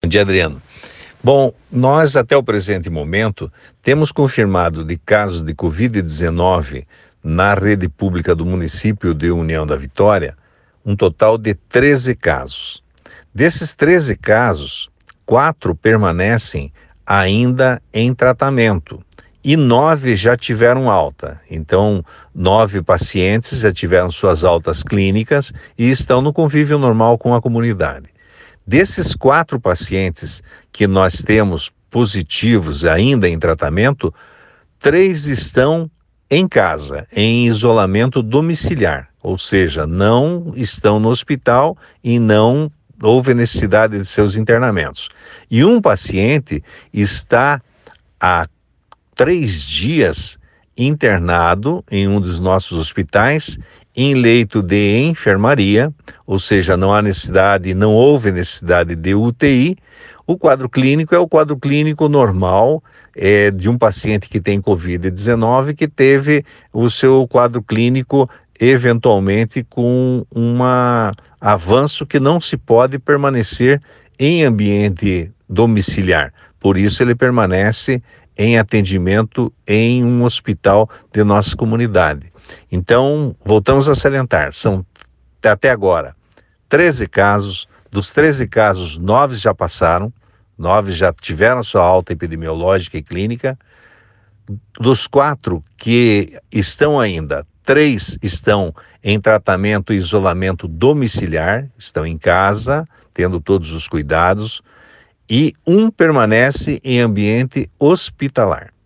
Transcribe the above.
dia, Adriano. Bom, nós até o presente momento temos confirmado de casos de Covid-19 na rede pública do município de União da Vitória um total de 13 casos. Desses 13 casos, 4 permanecem ainda em tratamento e 9 já tiveram alta. Então, 9 pacientes já tiveram suas altas clínicas e estão no convívio normal com a comunidade. Desses 4 pacientes que nós temos positivos ainda em tratamento, 3 estão em casa, em isolamento domiciliar, ou seja, não estão no hospital e não houve necessidade de seus internamentos. E um paciente está há 3 dias internado em um dos nossos hospitais, em leito de enfermaria, ou seja, não houve necessidade de UTI. O quadro clínico é o quadro clínico normal de um paciente que tem Covid-19, que teve o seu quadro clínico eventualmente com um avanço que não se pode permanecer em ambiente domiciliar. Por isso ele permanece em atendimento em um hospital de nossa comunidade. Então, voltamos a salientar, são até agora 13 casos, dos 13 casos, 9 já passaram, 9 já tiveram sua alta epidemiológica e clínica. Dos 4 que estão ainda, 3 estão em tratamento e isolamento domiciliar, estão em casa, tendo todos os cuidados, e um permanece em ambiente hospitalar.